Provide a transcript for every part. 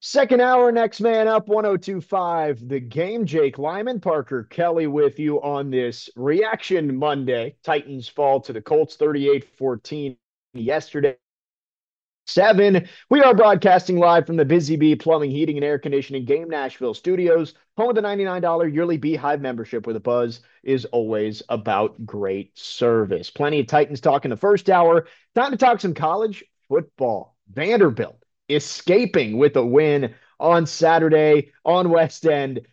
Second hour, next man up, 1025. The game, Jake Lyman, Parker Kelly with you on this Reaction Monday. Titans fall to the Colts 38-14 yesterday. 7. We are broadcasting live from the Busy Bee Plumbing, Heating, and Air Conditioning Game Nashville studios, home of the $99 yearly Beehive membership, where the buzz is always about great service. Plenty of Titans talk in the first hour. Time to talk some college football. Vanderbilt escaping with a win on Saturday on West End,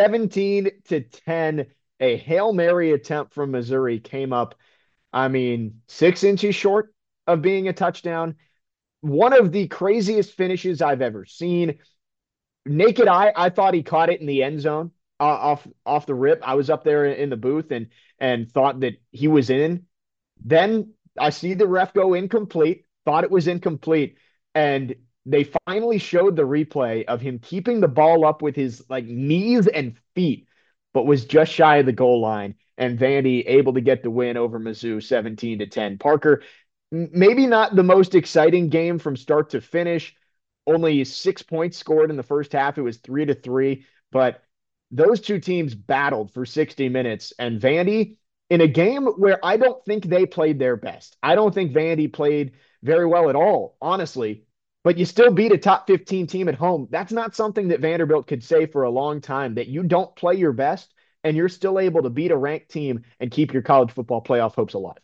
17-10. A Hail Mary attempt from Missouri came up, 6 inches short of being a touchdown. One of the craziest finishes I've ever seen. Naked eye, I thought he caught it in the end zone off the rip. I was up there in the booth and thought that he was in. Then I see the ref go incomplete, thought it was incomplete, and they finally showed the replay of him keeping the ball up with his knees and feet, but was just shy of the goal line. And Vandy able to get the win over Mizzou 17-10. Parker, maybe not the most exciting game from start to finish. Only 6 points scored in the first half. It was 3-3, but those two teams battled for 60 minutes. And Vandy, in a game where I don't think they played their best, I don't think Vandy played very well at all, honestly. But you still beat a top 15 team at home. That's not something that Vanderbilt could say for a long time, that you don't play your best and you're still able to beat a ranked team and keep your college football playoff hopes alive.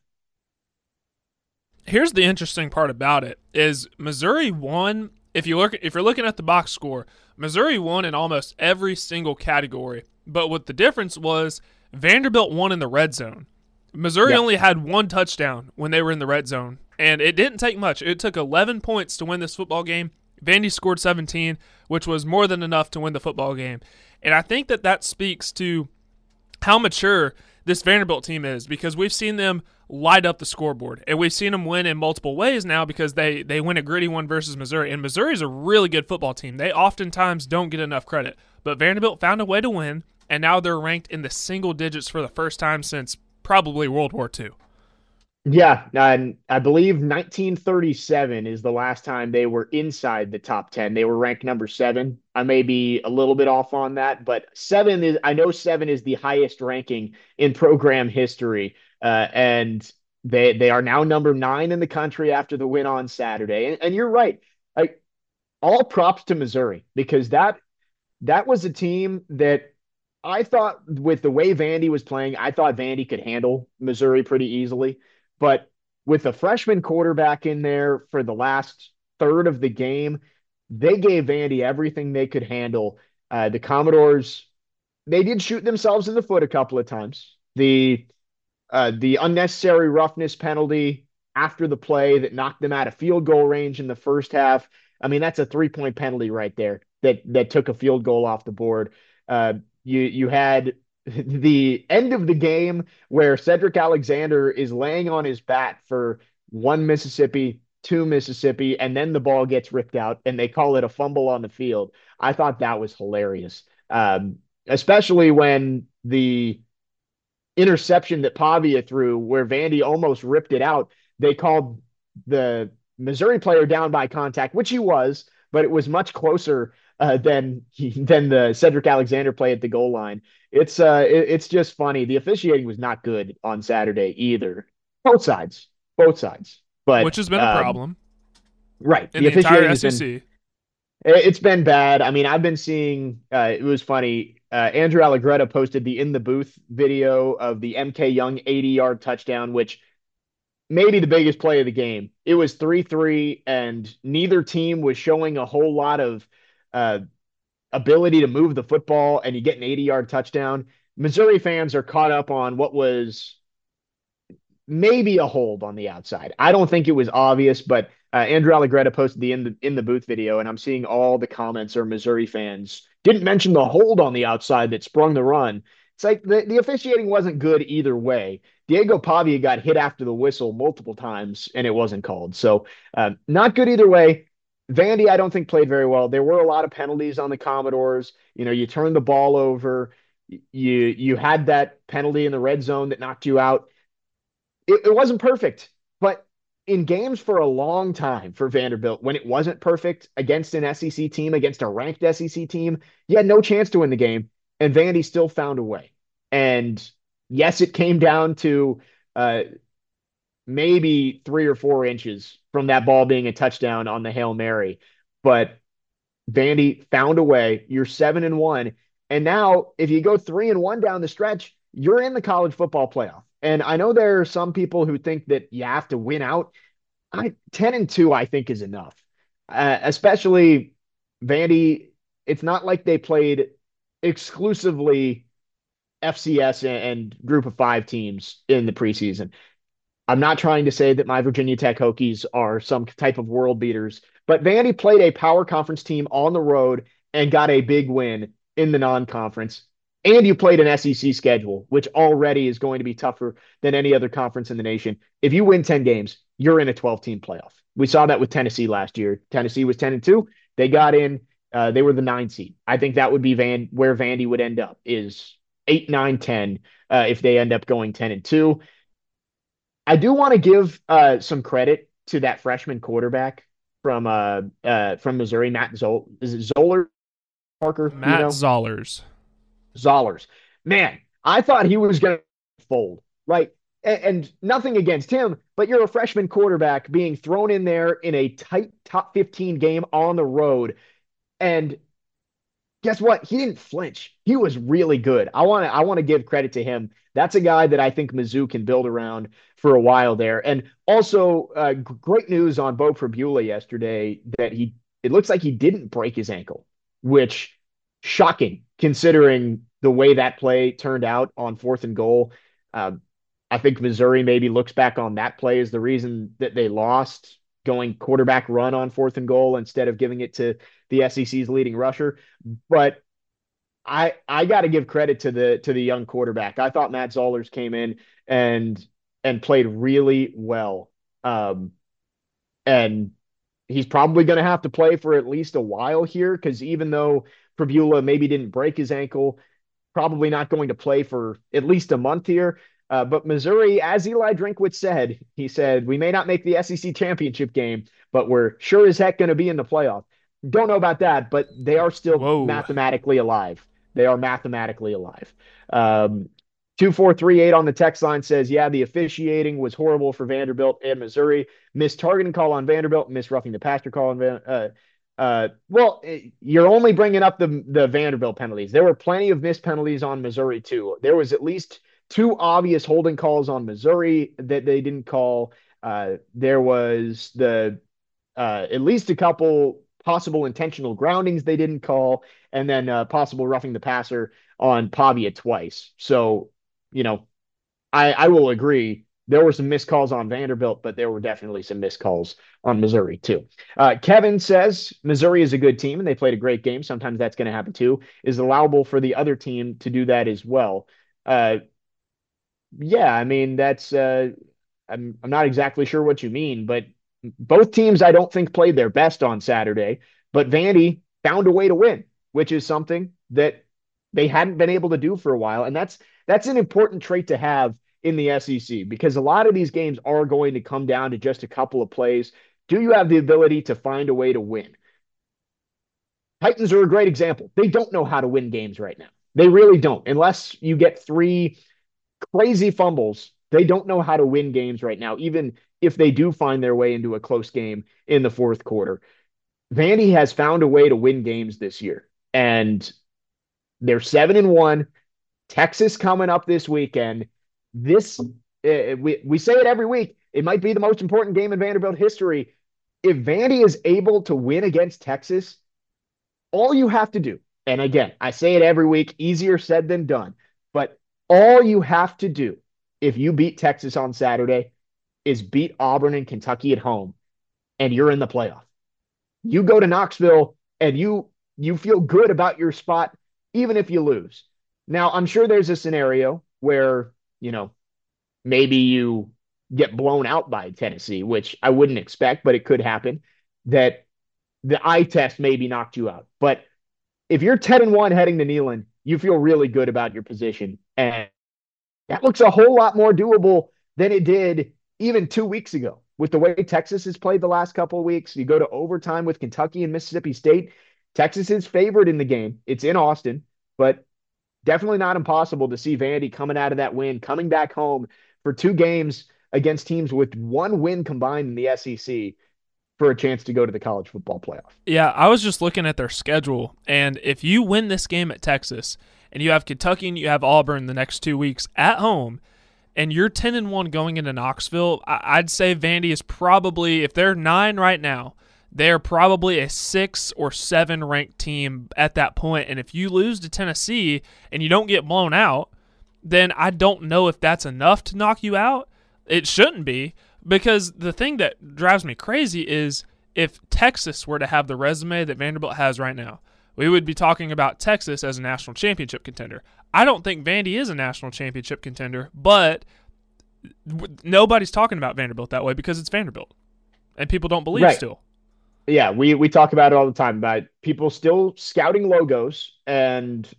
Here's the interesting part about it is Missouri won. If you're looking at the box score, Missouri won in almost every single category. But what the difference was, Vanderbilt won in the red zone. Missouri Yeah. only had one touchdown when they were in the red zone, and it didn't take much. It took 11 points to win this football game. Vandy scored 17, which was more than enough to win the football game. And I think that speaks to how mature this Vanderbilt team is, because we've seen them light up the scoreboard, and we've seen them win in multiple ways now because they win a gritty one versus Missouri. And Missouri is a really good football team. They oftentimes don't get enough credit, but Vanderbilt found a way to win, and now they're ranked in the single digits for the first time since probably World War II. Yeah, and I believe 1937 is the last time they were inside the top 10. They were ranked number 7. I may be a little bit off on that, but I know 7 is the highest ranking in program history. And they are now number 9 in the country after the win on Saturday. And you're right. Like, all props to Missouri, because that was a team that I thought, with the way Vandy was playing, I thought Vandy could handle Missouri pretty easily. But with a freshman quarterback in there for the last third of the game, they gave Vandy everything they could handle. The Commodores, they did shoot themselves in the foot a couple of times. The unnecessary roughness penalty after the play that knocked them out of field goal range in the first half. That's a 3-point penalty right there that took a field goal off the board. You had the end of the game where Cedric Alexander is laying on his back for one Mississippi, two Mississippi, and then the ball gets ripped out and they call it a fumble on the field. I thought that was hilarious. Especially when the interception that Pavia threw, where Vandy almost ripped it out, they called the Missouri player down by contact, which he was, but it was much closer than the Cedric Alexander play at the goal line. It's just funny. The officiating was not good on Saturday either. Both sides, both sides. Which But has been a problem right, in the the officiating entire has been SEC. it's been bad. I've been seeing, it was funny. Andrew Allegretti posted the in the booth video of the MK Young 80-yard touchdown, which may be the biggest play of the game. It was 3-3, and neither team was showing a whole lot of uh, ability to move the football, and you get an 80-yard touchdown. Missouri fans are caught up on what was maybe a hold on the outside. I don't think it was obvious, but Andrew Allegretti posted the in the booth video, and I'm seeing all the comments are Missouri fans didn't mention the hold on the outside that sprung the run. It's like the officiating wasn't good either way. Diego Pavia got hit after the whistle multiple times, and it wasn't called. So not good either way. Vandy, I don't think played very well. There were a lot of penalties on the Commodores. You turned the ball over. You had that penalty in the red zone that knocked you out. It wasn't perfect, but in games for a long time for Vanderbilt, when it wasn't perfect against an SEC team, against a ranked SEC team, you had no chance to win the game, and Vandy still found a way. And yes, it came down to uh, maybe 3 or 4 inches from that ball being a touchdown on the Hail Mary, but Vandy found a way. You're 7-1, and now if you go 3-1 down the stretch, you're in the college football playoff. And I know there are some people who think that you have to win out. 10-2, I think, is enough. Especially Vandy. It's not like they played exclusively FCS and Group of Five teams in the preseason. I'm not trying to say that my Virginia Tech Hokies are some type of world beaters, but Vandy played a power conference team on the road and got a big win in the non-conference. And you played an SEC schedule, which already is going to be tougher than any other conference in the nation. If you win 10 games, you're in a 12-team playoff. We saw that with Tennessee last year. Tennessee was 10-2. They got in. They were the 9 seed. I think that would be where Vandy would end up is 8, 9, 10 if they end up going 10-2. I do want to give some credit to that freshman quarterback from Missouri, Matt Zoll. Is it Zoller Parker? Do you Matt know? Zollers. Zollers. Man, I thought he was going to fold. Right. And nothing against him, but you're a freshman quarterback being thrown in there in a tight top 15 game on the road. And guess what? He didn't flinch. He was really good. I want to give credit to him. That's a guy that I think Mizzou can build around for a while there. And also, great news on Beau Pribula yesterday that it looks like he didn't break his ankle, which shocking considering the way that play turned out on 4th and goal. Um, I think Missouri maybe looks back on that play as the reason that they lost, going quarterback run on 4th and goal instead of giving it to the SEC's leading rusher. But I got to give credit to the young quarterback. I thought Matt Zollers came in and played really well. Um, and he's probably going to have to play for at least a while here because even though Prabula maybe didn't break his ankle, probably not going to play for at least a month here. But Missouri, as Eli Drinkwitz said, he said, we may not make the SEC championship game, but we're sure as heck going to be in the playoff. Don't know about that, but they are still Whoa. mathematically alive. They are mathematically alive. 2438 on the text line says, yeah, the officiating was horrible for Vanderbilt and Missouri. Missed targeting call on Vanderbilt, missed roughing the passer call on well, you're only bringing up the Vanderbilt penalties. There were plenty of missed penalties on Missouri too. There was at least 2 obvious holding calls on Missouri that they didn't call. There was at least a couple possible intentional groundings they didn't call, and then possible roughing the passer on Pavia twice. So, you know, I will agree. There were some missed calls on Vanderbilt, but there were definitely some missed calls on Missouri too. Kevin says Missouri is a good team and they played a great game. Sometimes that's going to happen too. Is it allowable for the other team to do that as well? Yeah, I mean that's I'm not exactly sure what you mean, but both teams I don't think played their best on Saturday, but Vandy found a way to win, which is something that they hadn't been able to do for a while, and that's an important trait to have in the SEC because a lot of these games are going to come down to just a couple of plays. Do you have the ability to find a way to win? Titans are a great example. They don't know how to win games right now. They really don't. Unless you get 3 crazy fumbles, they don't know how to win games right now, even if they do find their way into a close game in the 4th quarter. Vandy has found a way to win games this year, and they're 7-1. Texas coming up this weekend. This we say it every week. It might be the most important game in Vanderbilt history. If Vandy is able to win against Texas, all you have to do, and again, I say it every week, easier said than done, but all you have to do if you beat Texas on Saturday is beat Auburn and Kentucky at home, and you're in the playoff. You go to Knoxville and you feel good about your spot, even if you lose. Now, I'm sure there's a scenario where, maybe you get blown out by Tennessee, which I wouldn't expect, but it could happen, that the eye test maybe knocked you out. But if you're 10-1 heading to Neyland, you feel really good about your position. And that looks a whole lot more doable than it did even 2 weeks ago. with the way Texas has played the last couple of weeks. You go to overtime with Kentucky and Mississippi State. Texas is favored in the game. It's in Austin, but definitely not impossible to see Vandy coming out of that win, coming back home for 2 games against teams with 1 win combined in the SEC for a chance to go to the college football playoff. Yeah, I was just looking at their schedule, and if you win this game at Texas, and you have Kentucky and you have Auburn the next 2 weeks at home, and you're 10-1 going into Knoxville, I'd say Vandy is probably, if they're 9 right now, they're probably a 6 or 7 ranked team at that point. And if you lose to Tennessee and you don't get blown out, then I don't know if that's enough to knock you out. It shouldn't be, because the thing that drives me crazy is if Texas were to have the resume that Vanderbilt has right now, we would be talking about Texas as a national championship contender. I don't think Vandy is a national championship contender, but nobody's talking about Vanderbilt that way because it's Vanderbilt, and people don't believe still. Yeah, we talk about it all the time about people still scouting logos, and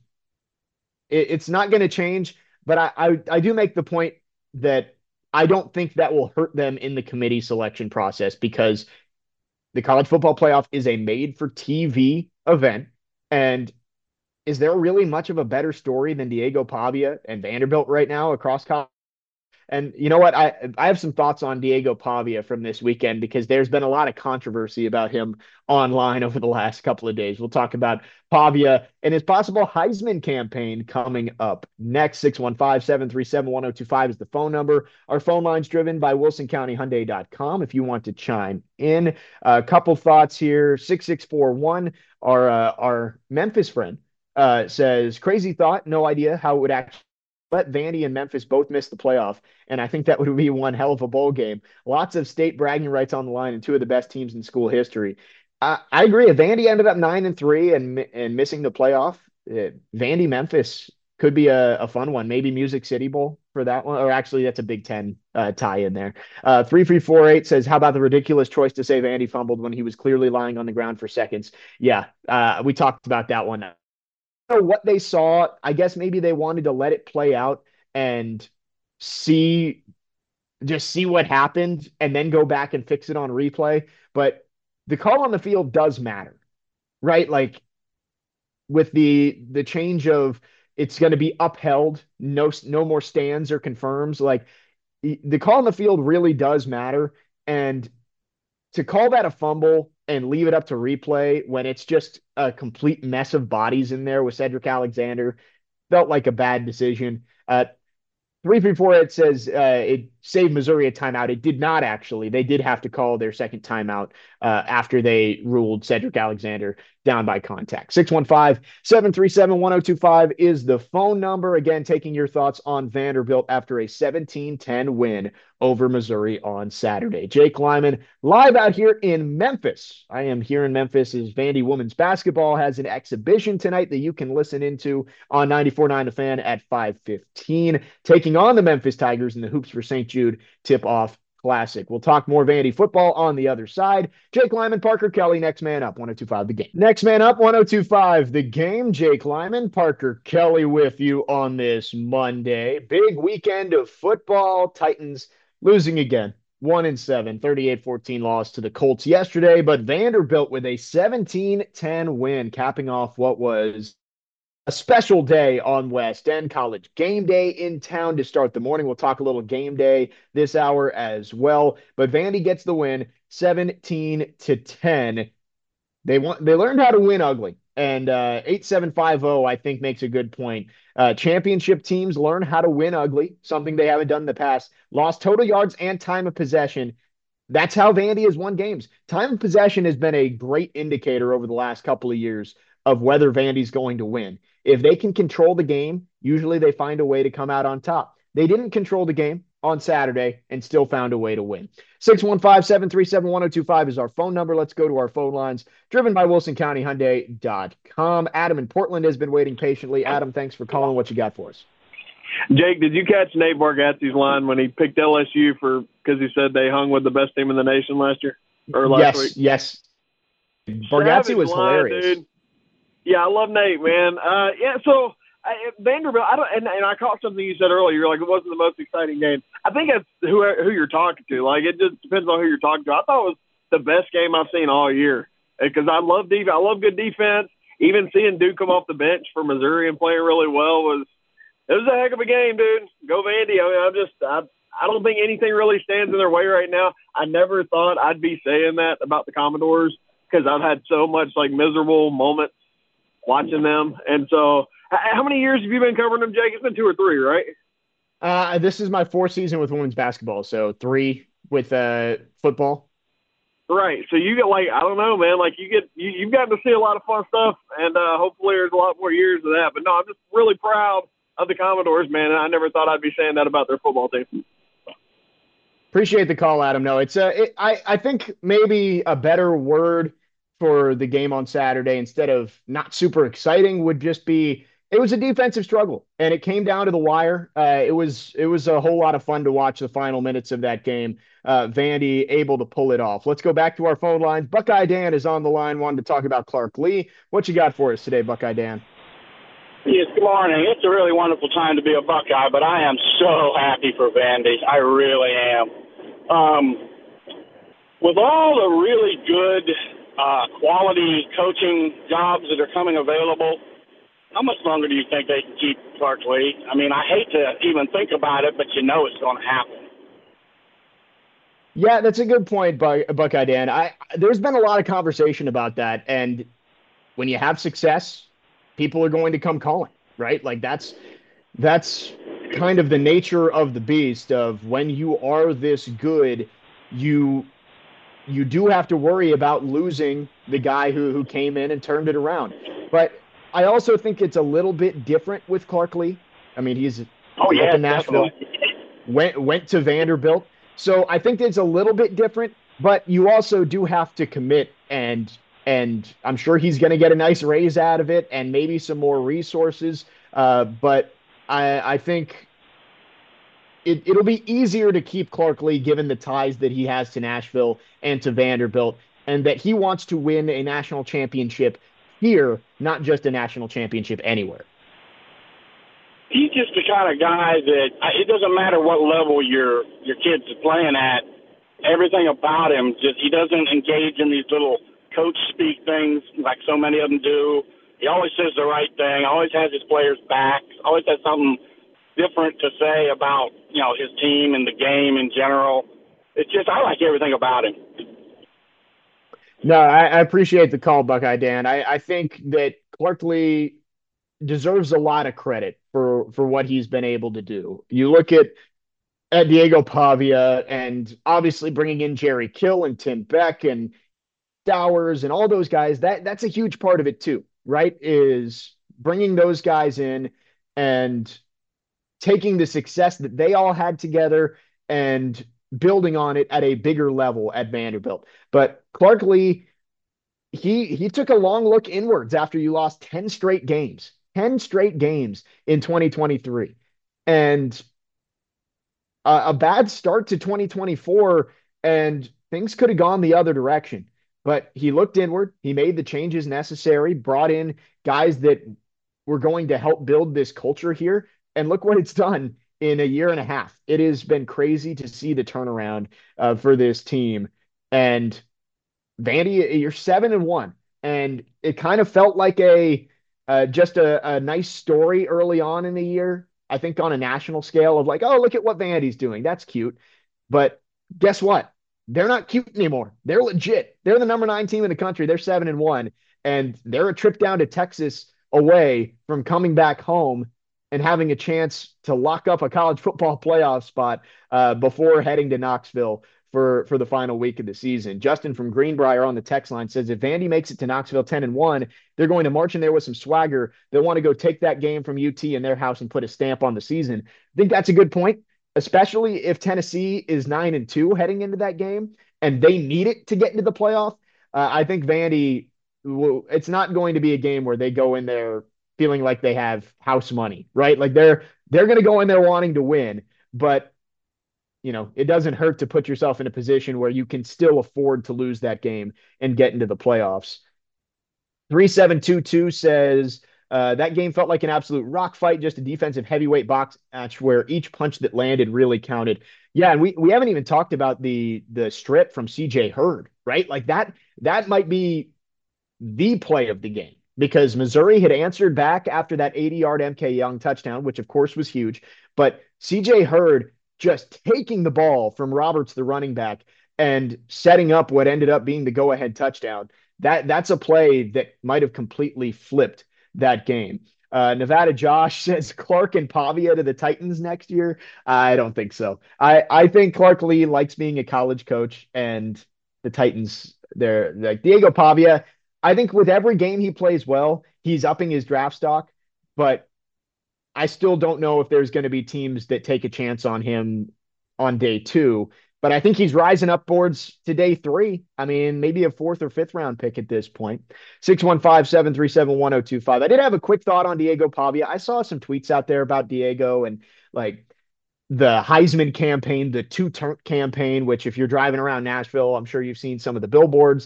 it's not going to change. But I do make the point that I don't think that will hurt them in the committee selection process, because the college football playoff is a made for TV event. And is there really much of a better story than Diego Pavia and Vanderbilt right now across college? And you know what? I have some thoughts on Diego Pavia from this weekend, because there's been a lot of controversy about him online over the last couple of days. We'll talk about Pavia and his possible Heisman campaign coming up next. 615-737-1025 is the phone number. Our phone line's driven by WilsonCountyHyundai.com if you want to chime in. A couple thoughts here. 6641, our Memphis friend, says, crazy thought, no idea how it would actually let Vandy and Memphis both miss the playoff, and I think that would be one hell of a bowl game. Lots of state bragging rights on the line, and 2 of the best teams in school history. I agree. If Vandy ended up 9-3 and missing the playoff, Vandy Memphis could be a fun one. Maybe Music City Bowl for that one, or actually that's a Big Ten tie in there. 3348 says, how about the ridiculous choice to say Vandy fumbled when he was clearly lying on the ground for seconds? Yeah, we talked about that one. What they saw, I guess maybe they wanted to let it play out and see what happened and then go back and fix it on replay. But the call on the field does matter, right? Like with the change of it's going to be upheld, no more stands or confirms. Like the call on the field really does matter. And to call that a fumble and leave it up to replay when it's just a complete mess of bodies in there with Cedric Alexander felt like a bad decision. 3348 says it saved Missouri a timeout. It did not, actually. They did have to call their second timeout after they ruled Cedric Alexander down by contact. 615-737-1025 is the phone number. Again, taking your thoughts on Vanderbilt after a 17-10 win over Missouri on Saturday. Jake Lyman live out here in Memphis. I am here in Memphis as Vandy women's basketball has an exhibition tonight that you can listen into on 94.9 The Fan at 5:15, taking on the Memphis Tigers in the Hoops for St. Jude tip-off Classic. We'll talk more Vandy football on the other side. Jake Lyman, Parker Kelly, next man up, 102.5 The Game. Next man up, 102.5 The Game. Jake Lyman, Parker Kelly with you on this Monday. Big weekend of football. Titans losing again. 1-7, 38-14 loss to the Colts yesterday, but Vanderbilt with a 17-10 win, capping off what was a special day on West End. College game day in town to start the morning. We'll talk a little game day this hour as well. But Vandy gets the win, 17-10. They learned how to win ugly. And 8750, I think, makes a good point. Championship teams learn how to win ugly, something they haven't done in the past. Lost total yards and time of possession. That's how Vandy has won games. Time of possession has been a great indicator over the last couple of years of whether Vandy's going to win. If they can control the game, usually they find a way to come out on top. They didn't control the game on Saturday and still found a way to win. 615-737-1025 is our phone number. Let's go to our phone lines, driven by WilsonCountyHyundai.com. Adam in Portland has been waiting patiently. Adam, thanks for calling. What you got for us? Jake, did you catch Nate Bargatze's line when he picked LSU because he said they hung with the best team in the nation last year or last week? Yes. Bargatze was hilarious. Dude. Yeah, I love Nate, man. So Vanderbilt. I don't, and I caught something you said earlier. You're like, it wasn't the most exciting game. I think that's who you're talking to. Like, it just depends on who you're talking to. I thought it was the best game I've seen all year because I love defense. I love good defense. Even seeing Duke come off the bench for Missouri and playing really well was a heck of a game, dude. Go Vandy. I mean, I don't think anything really stands in their way right now. I never thought I'd be saying that about the Commodores because I've had so much like miserable moments watching them. And so, how many years have you been covering them, Jake? It's been 2 or 3, right? This is my fourth season with women's basketball, so 3 with football. Right. So you get like, I don't know, man. Like you've gotten to see a lot of fun stuff, and hopefully there's a lot more years of that. But no, I'm just really proud of the Commodores, man. And I never thought I'd be saying that about their football team. Appreciate the call, Adam. No, I think maybe a better word for the game on Saturday instead of not super exciting would just be it was a defensive struggle and it came down to the wire. It was a whole lot of fun to watch the final minutes of that game. Vandy able to pull it off. Let's go back to our phone lines. Buckeye Dan is on the line, wanting to talk about Clark Lea. What you got for us today, Buckeye Dan? Yes, good morning. It's a really wonderful time to be a Buckeye, but I am so happy for Vandy. I really am. With all the really good quality coaching jobs that are coming available, how much longer do you think they can keep Clark Lea? I mean, I hate to even think about it, but you know it's going to happen. Yeah, that's a good point, Buckeye Dan. There's been a lot of conversation about that, and when you have success, people are going to come calling, right? Like that's kind of the nature of the beast of when you are this good, you do have to worry about losing the guy who came in and turned it around. But I also think it's a little bit different with Clark Lea. I mean, he's up in Nashville, went to Vanderbilt. So I think it's a little bit different, but you also do have to commit and I'm sure he's going to get a nice raise out of it and maybe some more resources. But I think it'll be easier to keep Clark Lea given the ties that he has to Nashville and to Vanderbilt, and that he wants to win a national championship here, not just a national championship anywhere. He's just the kind of guy that it doesn't matter what level your kids are playing at. Everything about him, just he doesn't engage in these little coach speak things like so many of them do. He always says the right thing, always has his players' back, always has something different to say about, his team and the game in general. It's just, I like everything about him. No, I appreciate the call, Buckeye Dan. I think that Clark Lea deserves a lot of credit for what he's been able to do. You look at Diego Pavia and obviously bringing in Jerry Kill and Tim Beck and Dowers and all those guys, that's a huge part of it too, right? Is bringing those guys in and taking the success that they all had together and building on it at a bigger level at Vanderbilt. But Clark Lea, he took a long look inwards after you lost 10 straight games in 2023. And a bad start to 2024, and things could have gone the other direction. But he looked inward. He made the changes necessary, brought in guys that were going to help build this culture here. And look what it's done in a year and a half. It has been crazy to see the turnaround for this team. And Vandy, you're 7-1. And it kind of felt like just a nice story early on in the year. I think on a national scale of like, oh, look at what Vandy's doing. That's cute. But guess what? They're not cute anymore. They're legit. They're the number 9 team in the country. They're 7-1. And they're a trip down to Texas away from coming back home and having a chance to lock up a college football playoff spot before heading to Knoxville for the final week of the season. Justin from Greenbrier on the text line says, if Vandy makes it to Knoxville 10-1, they're going to march in there with some swagger. They'll want to go take that game from UT in their house and put a stamp on the season. I think that's a good point, especially if Tennessee is 9-2 heading into that game and they need it to get into the playoff. I think Vandy, it's not going to be a game where they go in there feeling like they have house money, right? Like they're going to go in there wanting to win, but it doesn't hurt to put yourself in a position where you can still afford to lose that game and get into the playoffs. 3722 says, That game felt like an absolute rock fight, just a defensive heavyweight box match where each punch that landed really counted. Yeah, and we haven't even talked about the strip from CJ Hurd, right? Like that might be the play of the game because Missouri had answered back after that 80-yard MK Young touchdown, which of course was huge. But CJ Hurd just taking the ball from Roberts, the running back, and setting up what ended up being the go-ahead touchdown. That's a play that might have completely flipped that game. Nevada Josh says Clark and Pavia to the Titans next year. I don't think so. I think Clark Lee likes being a college coach, and the Titans, they're like Diego Pavia. I think with every game he plays well, he's upping his draft stock, but I still don't know if there's going to be teams that take a chance on him on day two. But I think he's rising up boards to day three. I mean, maybe a fourth or fifth round pick at this point. 615-737-1025. I did have a quick thought on Diego Pavia. I saw some tweets out there about Diego and like the Heisman campaign, the two-turn campaign, which if you're driving around Nashville, I'm sure you've seen some of the billboards.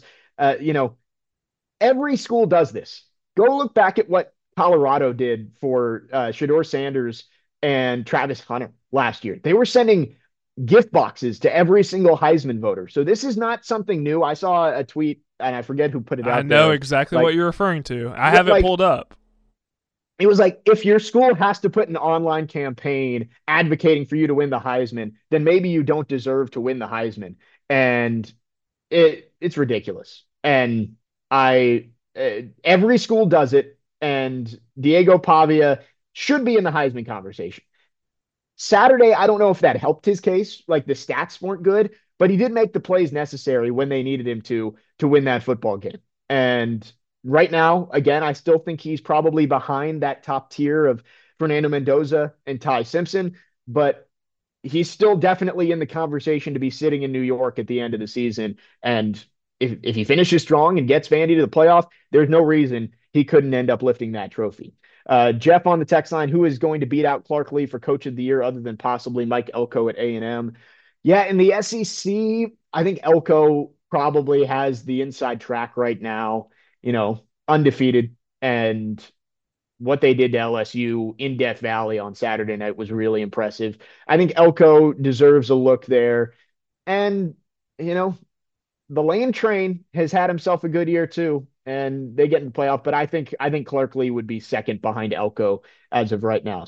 Every school does this. Go look back at what Colorado did for Shedeur Sanders and Travis Hunter last year. They were sending gift boxes to every single Heisman voter. So this is not something new. I saw a tweet, and I forget who put it out. I know exactly what you're referring to. I have it pulled up. It was like, if your school has to put an online campaign advocating for you to win the Heisman, then maybe you don't deserve to win the Heisman. And it's ridiculous. And every school does it, and Diego Pavia should be in the Heisman conversation. Saturday, I don't know if that helped his case. Like the stats weren't good, but he did make the plays necessary when they needed him to win that football game. And right now, again, I still think he's probably behind that top tier of Fernando Mendoza and Ty Simpson, but he's still definitely in the conversation to be sitting in New York at the end of the season. And if he finishes strong and gets Vandy to the playoff, there's no reason he couldn't end up lifting that trophy. Jeff on the text line, who is going to beat out Clark Lee for Coach of the Year other than possibly Mike Elko at A&M? Yeah, in the SEC, I think Elko probably has the inside track right now, undefeated. And what they did to LSU in Death Valley on Saturday night was really impressive. I think Elko deserves a look there. And, the Lane Train has had himself a good year too, and they get in the playoff. But I think Clark Lee would be second behind Elko as of right now.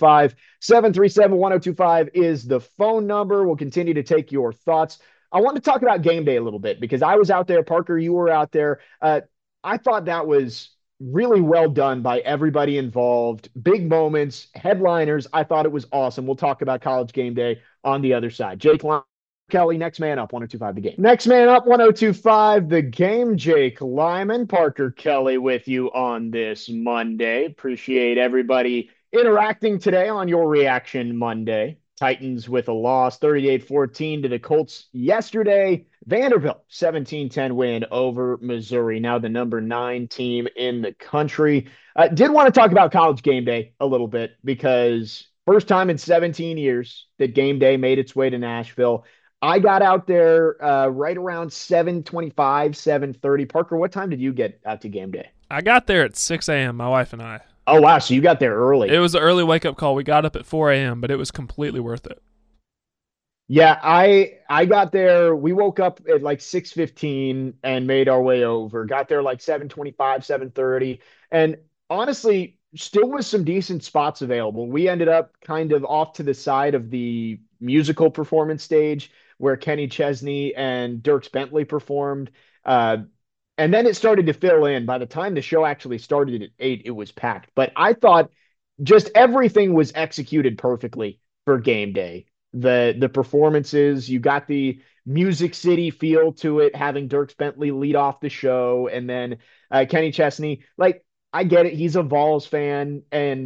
615-737-1025 is the phone number. We'll continue to take your thoughts. I want to talk about game day a little bit because I was out there. Parker, you were out there. I thought that was really well done by everybody involved. Big moments, headliners. I thought it was awesome. We'll talk about college game day on the other side. Jake Kelly, next man up, 1025 the game. Next man up, 1025 the game. Jake Lyman, Parker Kelly with you on this Monday. Appreciate everybody interacting today on your reaction Monday. Titans with a loss, 38-14 to the Colts yesterday. Vanderbilt, 17-10 win over Missouri, now the number 9 team in the country. Did want to talk about college game day a little bit because first time in 17 years that game day made its way to Nashville. I got out there right around 7:25, 7:30. Parker, what time did you get out to game day? I got there at 6 a.m., my wife and I. Oh, wow. So you got there early. It was an early wake-up call. We got up at 4 a.m., but it was completely worth it. Yeah, I got there. We woke up at like 6:15 and made our way over. Got there like 7:25, 7:30. And honestly, still with some decent spots available. We ended up kind of off to the side of the musical performance stage where Kenny Chesney and Dierks Bentley performed. And then it started to fill in. By the time the show actually started at 8, it was packed. But I thought just everything was executed perfectly for game day. The performances, you got the Music City feel to it, having Dierks Bentley lead off the show, and then Kenny Chesney. Like, I get it. He's a Vols fan,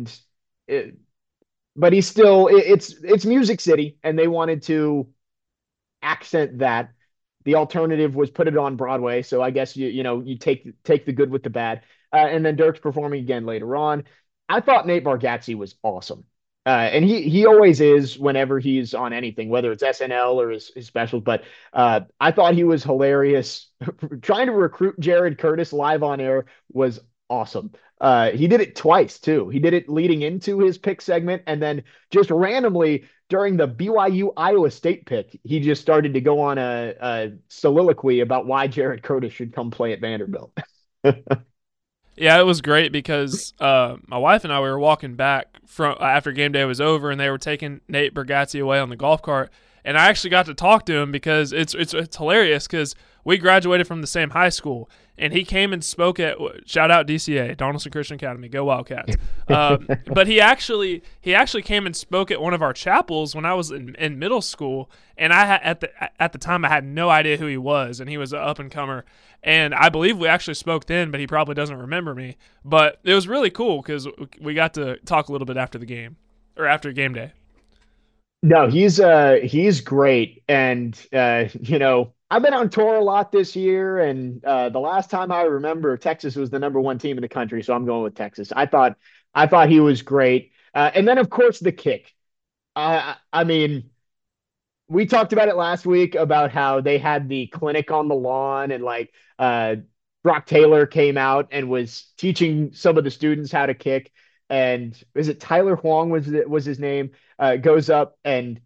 but he's still it's Music City, and they wanted to accent that. The alternative was put it on Broadway, so I guess you take the good with the bad. And then Dirk's performing again later on. I thought Nate Bargatze was awesome. And he always is whenever he's on anything, whether it's SNL or his specials. But I thought he was hilarious. Trying to recruit Jared Curtis live on air was awesome. He did it twice too. He did it leading into his pick segment, and then just randomly during the BYU Iowa State pick, he just started to go on a soliloquy about why Jared Curtis should come play at Vanderbilt. Yeah, it was great because my wife and I we were walking back from after game day was over, and they were taking Nate Bargatze away on the golf cart, and I actually got to talk to him because it's hilarious because we graduated from the same high school, and he came and spoke at shout out DCA Donaldson Christian Academy, go Wildcats. But he actually came and spoke at one of our chapels when I was in middle school, and at the time I had no idea who he was, and he was an up and comer. And I believe we actually spoke then, but he probably doesn't remember me. But it was really cool because we got to talk a little bit after the game or after game day. No, he's great, and I've been on tour a lot this year, and the last time I remember, Texas was the number one team in the country, so I'm going with Texas. I thought he was great, and then of course the kick. I mean, we talked about it last week about how they had the clinic on the lawn, and like Brock Taylor came out and was teaching some of the students how to kick. And is it Tyler Huang was his name? Goes up and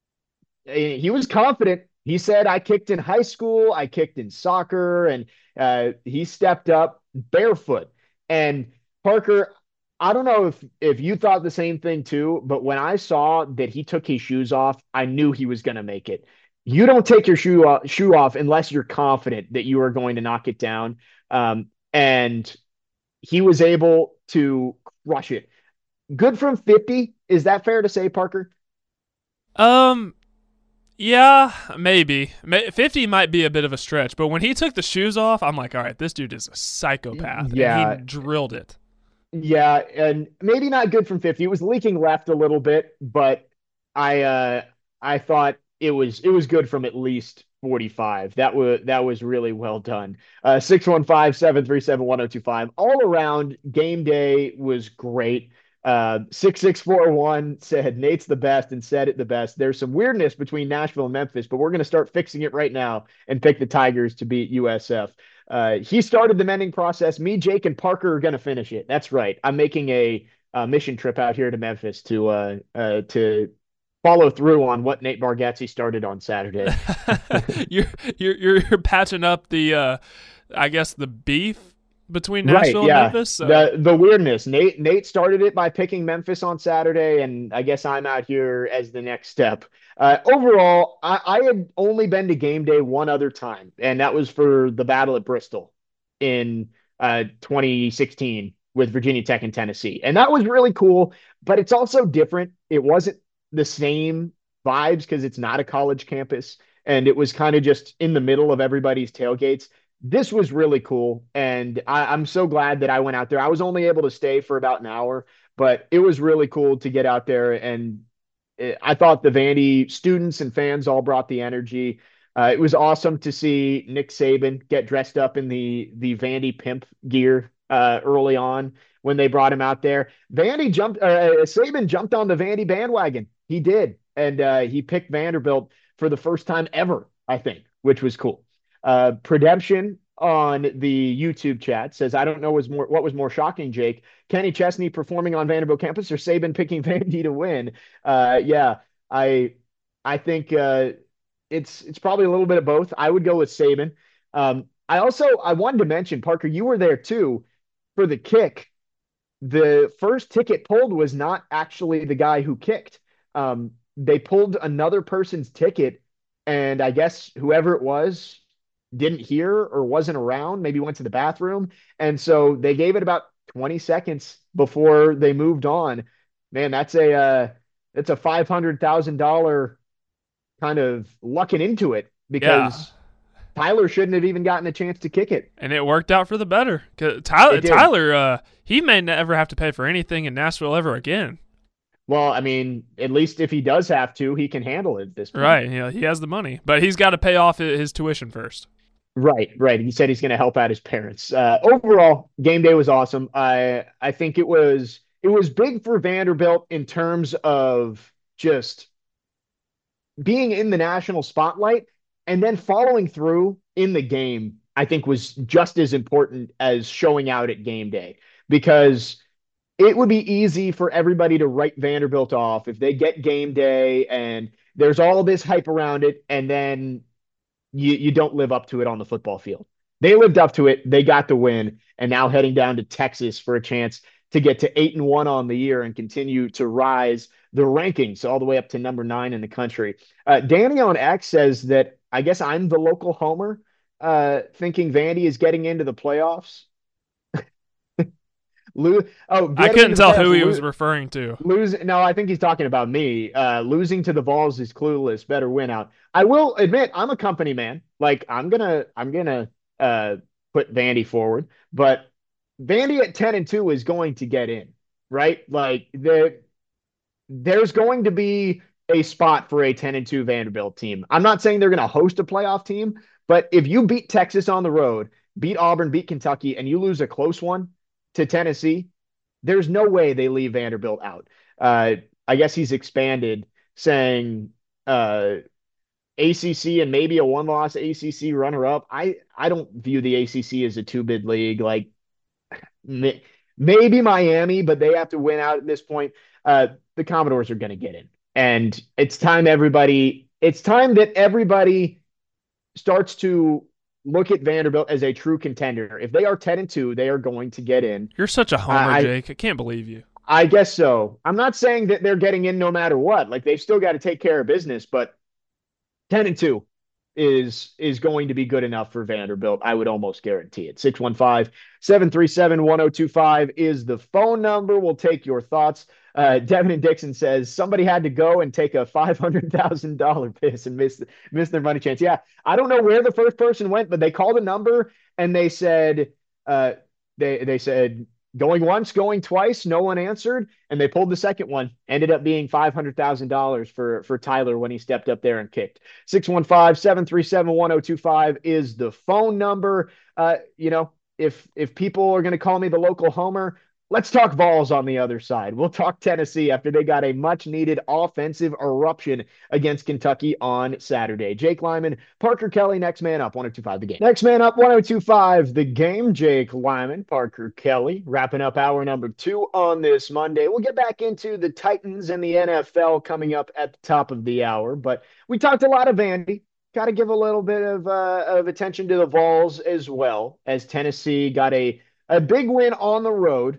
he was confident. He said, "I kicked in high school, I kicked in soccer," and he stepped up barefoot. And Parker, I don't know if you thought the same thing too, but when I saw that he took his shoes off, I knew he was going to make it. You don't take your shoe off unless you're confident that you are going to knock it down. And he was able to crush it. Good from 50. Is that fair to say, Parker? Um, yeah, maybe 50 might be a bit of a stretch, but when he took the shoes off, I'm like, all right, this dude is a psychopath, Yeah, and he drilled it. yeah, and maybe not good from 50. It was leaking left a little bit, but I thought it was good from at least 45. That was really well done. 615-737-1025. All around game day was great. 6641 said Nate's the best and said it the best. There's some weirdness between Nashville and Memphis, but we're going to start fixing it right now and pick the Tigers to beat USF. He started the mending process. Me, Jake, and Parker are going to finish it. That's right. I'm making a mission trip out here to Memphis to follow through on what Nate Bargatze started on Saturday. You're patching up the I guess the beef between Right, Nashville and yeah. Memphis. So The weirdness. Nate started it by picking Memphis on Saturday, and I guess I'm out here as the next step. Overall, I had only been to game day one other time, and that was for the battle at Bristol in 2016 with Virginia Tech and Tennessee. And that was really cool, but it's also different. It wasn't the same vibes because it's not a college campus, and it was kind of just in the middle of everybody's tailgates. This was really cool, and I'm so glad that I went out there. I was only able to stay for about an hour, but it was really cool to get out there. And I thought the Vandy students and fans all brought the energy. It was awesome to see Nick Saban get dressed up in the Vandy pimp gear early on when they brought him out there. Saban jumped on the Vandy bandwagon. He did, and he picked Vanderbilt for the first time ever, I think, which was cool. Predemption on the YouTube chat says, "I don't know what was more shocking, Jake. Kenny Chesney performing on Vanderbilt campus or Saban picking Vandy to win?" Yeah, I I think it's probably a little bit of both. I would go with Saban. I wanted to mention, Parker, you were there too for the kick. The first ticket pulled was not actually the guy who kicked. They pulled another person's ticket, and I guess whoever it was didn't hear or wasn't around, maybe went to the bathroom. And so they gave it about 20 seconds before they moved on. Man, that's a $500,000 kind of lucking into it yeah, because Tyler shouldn't have even gotten a chance to kick it. and it worked out for the better. 'Cause It did. Tyler, he may never have to pay for anything in Nashville ever again. Well, I mean, at least if he does have to, he can handle it at this point. Right? Yeah, he has the money, but he's got to pay off his tuition first. Right, right. He said he's going to help out his parents. Overall, game day was awesome. I think it was big for Vanderbilt in terms of just being in the national spotlight and then following through in the game. I think was just as important as showing out at game day because it would be easy for everybody to write Vanderbilt off if they get game day and there's all this hype around it, and then you don't live up to it on the football field. They lived up to it. They got the win, and now heading down to Texas for a chance to get to 8-1 on the year and continue to rise the rankings all the way up to number 9 in the country. Danny on X says that I guess I'm the local homer, thinking Vandy is getting into the playoffs. I couldn't tell who he was referring to. No, I think he's talking about me. Losing to the Vols is clueless. Better win out. I will admit I'm a company man. Like I'm gonna put Vandy forward, but Vandy at 10-2 is going to get in, right? Like there's going to be a spot for a 10-2 Vanderbilt team. I'm not saying they're going to host a playoff team, but if you beat Texas on the road, beat Auburn, beat Kentucky, and you lose a close one to Tennessee, there's no way they leave Vanderbilt out. I guess he's expanded, saying ACC and maybe a one-loss ACC runner-up. I don't view the ACC as a two-bid league. Like maybe Miami, but they have to win out at this point. The Commodores are going to get in, and it's time that everybody starts to look at Vanderbilt as a true contender. If they are 10-2, they are going to get in. You're such a homer, Jake. I can't believe you. I guess so. I'm not saying that they're getting in no matter what. Like they've still got to take care of business, but 10-2 is going to be good enough for Vanderbilt. I would almost guarantee it. 615-737-1025 is the phone number. We'll take your thoughts. Devin and Dixon says somebody had to go and take a $500,000 piss and miss their money chance. Yeah, I don't know where the first person went, but they called a number and they said they said going once, going twice, no one answered, and they pulled the second one. Ended up being $500,000 for Tyler when he stepped up there and kicked. 615-737-1025 is the phone number. If people are going to call me the local homer, let's talk Vols on the other side. We'll talk Tennessee after they got a much-needed offensive eruption against Kentucky on Saturday. Jake Lyman, Parker Kelly, next man up, 102.5 The Game. Next man up, 102.5 The Game. Jake Lyman, Parker Kelly, wrapping up hour number 2 on this Monday. We'll get back into the Titans and the NFL coming up at the top of the hour, but we talked a lot of Vandy. Got to give a little bit of attention to the Vols as well, as Tennessee got a big win on the road.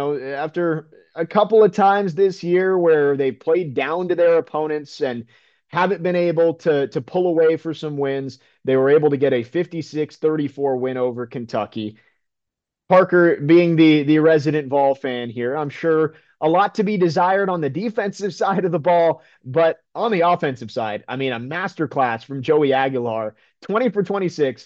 After a couple of times this year where they played down to their opponents and haven't been able to pull away for some wins, they were able to get a 56-34 win over Kentucky. Parker, being the resident Vol fan here, I'm sure a lot to be desired on the defensive side of the ball, but on the offensive side, I mean, a masterclass from Joey Aguilar, 20 for 26,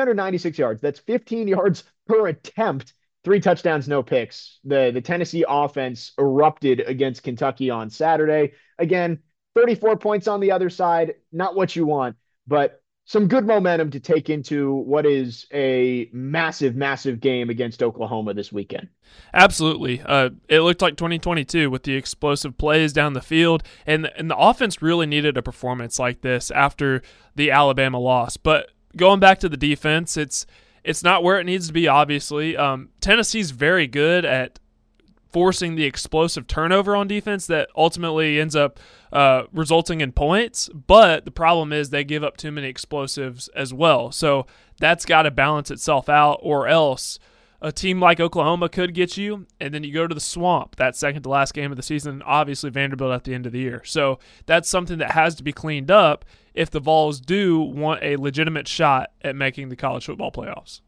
396 yards. That's 15 yards per attempt. 3 touchdowns, no picks. The Tennessee offense erupted against Kentucky on Saturday. Again, 34 points on the other side. Not what you want, but some good momentum to take into what is a massive, massive game against Oklahoma this weekend. Absolutely. It looked like 2022 with the explosive plays down the field, and the offense really needed a performance like this after the Alabama loss. But going back to the defense, it's not where it needs to be, obviously. Tennessee's very good at forcing the explosive turnover on defense that ultimately ends up resulting in points, but the problem is they give up too many explosives as well. So that's got to balance itself out, or else a team like Oklahoma could get you, and then you go to the swamp, that second to last game of the season, obviously Vanderbilt at the end of the year. So that's something that has to be cleaned up if the Vols do want a legitimate shot at making the college football playoffs.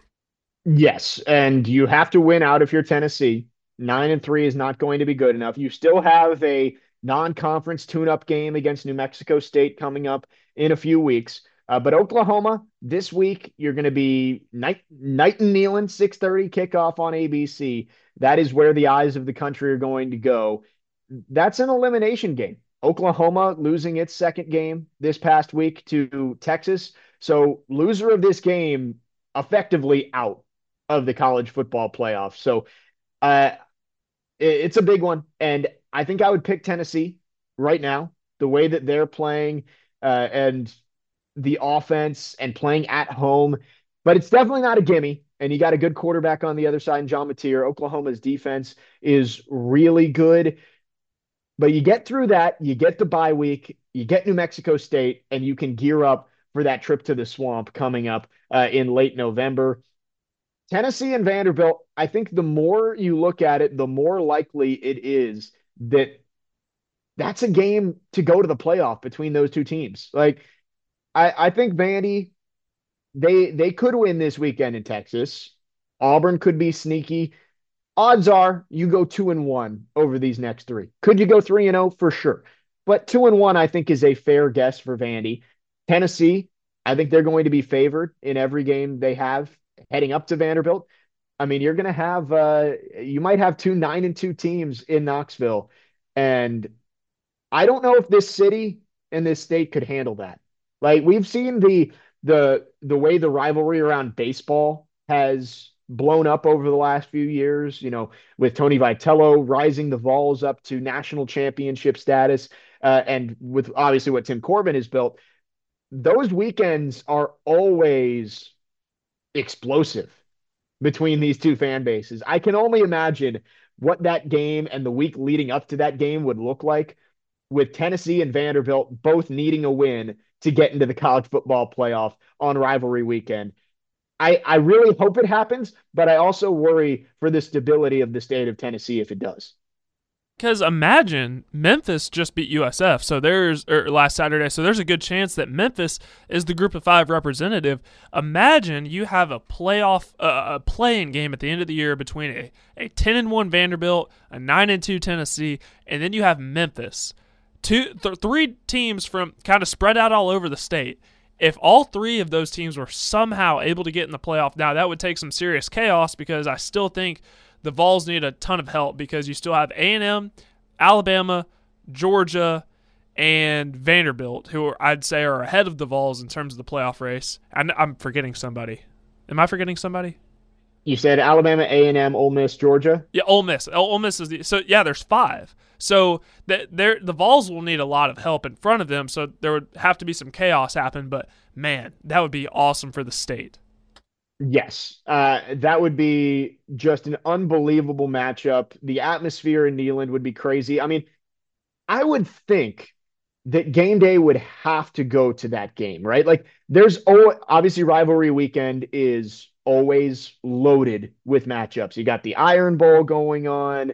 Yes, and you have to win out if you're Tennessee. 9-3 is not going to be good enough. You still have a non-conference tune-up game against New Mexico State coming up in a few weeks. But Oklahoma, this week, you're going to be night and kneeling, 6:30 kickoff on ABC. That is where the eyes of the country are going to go. That's an elimination game. Oklahoma losing its second game this past week to Texas. So loser of this game effectively out of the college football playoff. So it's a big one. And I think I would pick Tennessee right now, the way that they're playing and the offense and playing at home. But it's definitely not a gimme. and you got a good quarterback on the other side in John Mateer. Oklahoma's defense is really good. But you get through that, you get the bye week, you get New Mexico State, and you can gear up for that trip to the swamp coming up in late November. Tennessee and Vanderbilt, I think the more you look at it, the more likely it is that that's a game to go to the playoff between those two teams. Like, I think Vandy, they could win this weekend in Texas. Auburn could be sneaky. Odds are you go 2-1 over these next three. Could you go 3-0? For sure. But 2-1, I think, is a fair guess for Vandy. Tennessee, I think they're going to be favored in every game they have heading up to Vanderbilt. I mean, you're going to have, you might have two 9-2 teams in Knoxville. And I don't know if this city and this state could handle that. Like, we've seen the way the rivalry around baseball has blown up over the last few years, with Tony Vitello rising the Vols up to national championship status, and with obviously what Tim Corbin has built. Those weekends are always explosive between these two fan bases. I can only imagine what that game and the week leading up to that game would look like with Tennessee and Vanderbilt both needing a win to get into the college football playoff on rivalry weekend. I really hope it happens, but I also worry for the stability of the state of Tennessee if it does. Because imagine Memphis just beat USF, last Saturday. So there's a good chance that Memphis is the Group of Five representative. Imagine you have a playing game at the end of the year between a 10-1 Vanderbilt, a 9-2 Tennessee, and then you have Memphis. Three teams from kind of spread out all over the state. If all three of those teams were somehow able to get in the playoff, now that would take some serious chaos because I still think the Vols need a ton of help because you still have A&M, Alabama, Georgia, and Vanderbilt, who I'd say are ahead of the Vols in terms of the playoff race. I'm forgetting somebody. Am I forgetting somebody? You said Alabama, A&M, Ole Miss, Georgia? Yeah, Ole Miss. Ole Miss is there's five. So the Vols will need a lot of help in front of them, so there would have to be some chaos happen, but man, that would be awesome for the state. Yes, that would be just an unbelievable matchup. The atmosphere in Neyland would be crazy. I mean, I would think that game day would have to go to that game, right? Like, obviously rivalry weekend is always loaded with matchups. You got the Iron Bowl going on.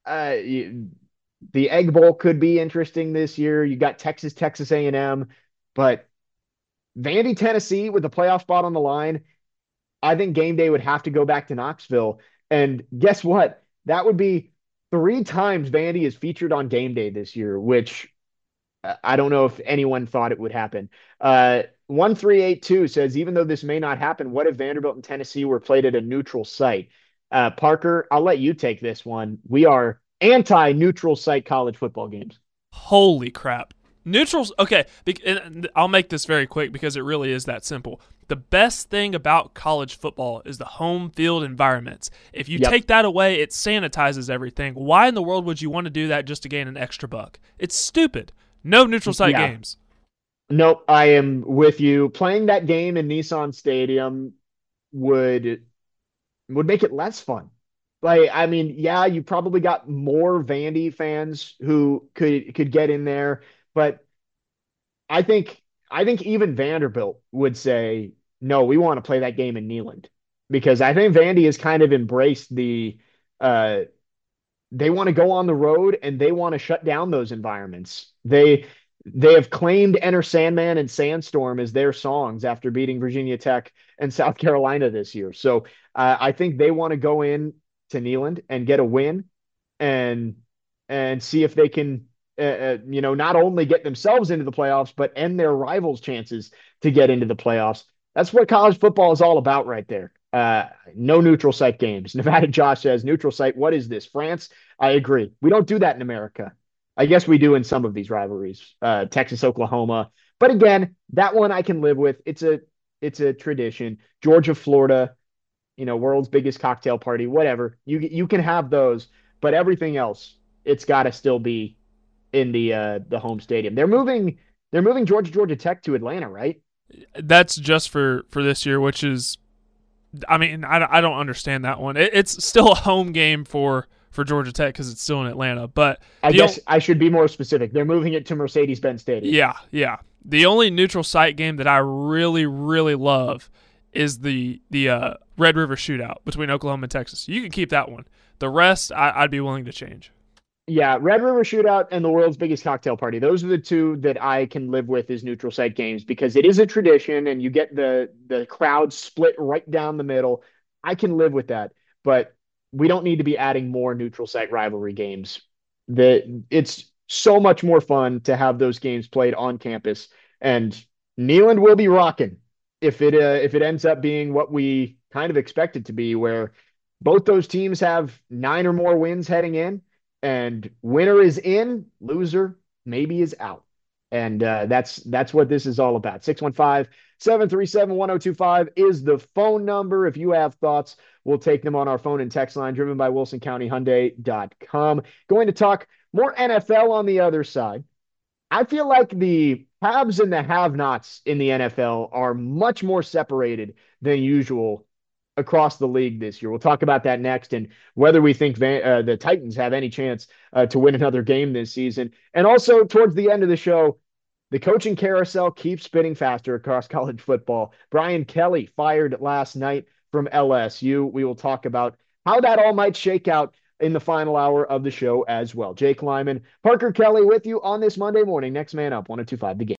The Egg Bowl could be interesting this year. You got Texas A&M, but Vandy, Tennessee with the playoff spot on the line. I think game day would have to go back to Knoxville. And guess what? That would be 3 times Vandy is featured on game day this year, which I don't know if anyone thought it would happen. 1382 says, even though this may not happen, what if Vanderbilt and Tennessee were played at a neutral site? Parker, I'll let you take this one. We are anti-neutral site college football games. Holy crap. Neutrals, okay, and I'll make this very quick because it really is that simple. The best thing about college football is the home field environments. If you take that away, it sanitizes everything. Why in the world would you want to do that just to gain an extra buck? It's stupid. No neutral site games. Nope, I am with you. Playing that game in Nissan Stadium would make it less fun. Like, I mean, yeah, you probably got more Vandy fans who could get in there, but I think even Vanderbilt would say, no, we want to play that game in Neyland, because I think Vandy has kind of embraced uh, they want to go on the road and they want to shut down those environments. They have claimed Enter Sandman and Sandstorm as their songs after beating Virginia Tech and South Carolina this year. So I think they want to go in to Neyland and get a win and see if they can not only get themselves into the playoffs, but end their rivals' chances to get into the playoffs. That's what college football is all about right there. No neutral site games. Nevada Josh says, neutral site, what is this, France? I agree. We don't do that in America. I guess we do in some of these rivalries, Texas, Oklahoma. But again, that one I can live with. It's a tradition. Georgia, Florida, world's biggest cocktail party, whatever. You can have those, but everything else, it's got to still be in the home stadium. They're moving Georgia Tech to Atlanta, right? That's just for this year, which is I mean, I don't understand that one. It's still a home game for Georgia Tech because it's still in Atlanta. But I guess I should be more specific. They're moving it to Mercedes-Benz Stadium. Yeah. The only neutral site game that I really, really love is the Red River Shootout between Oklahoma and Texas. You can keep that one. The rest, I'd be willing to change. Yeah, Red River Shootout and the World's Biggest Cocktail Party. Those are the two that I can live with as neutral site games because it is a tradition and you get the crowd split right down the middle. I can live with that, but we don't need to be adding more neutral site rivalry games. It's so much more fun to have those games played on campus, and Neyland will be rocking if it ends up being what we kind of expect it to be, where both those teams have 9 or more wins heading in, and winner is in, loser maybe is out. And that's what this is all about. 615-737-1025 is the phone number. If you have thoughts, we'll take them on our phone and text line driven by WilsonCountyHyundai.com. Going to talk more NFL on the other side. I feel like the haves and the have-nots in the NFL are much more separated than usual across the league this year. We'll talk about that next and whether we think the Titans have any chance to win another game this season. And also towards the end of the show, the coaching carousel keeps spinning faster across college football. Brian Kelly fired last night from LSU. We will talk about how that all might shake out in the final hour of the show as well. Jake Lyman, Parker Kelly with you on this Monday morning. Next man up, 102.5 The Game.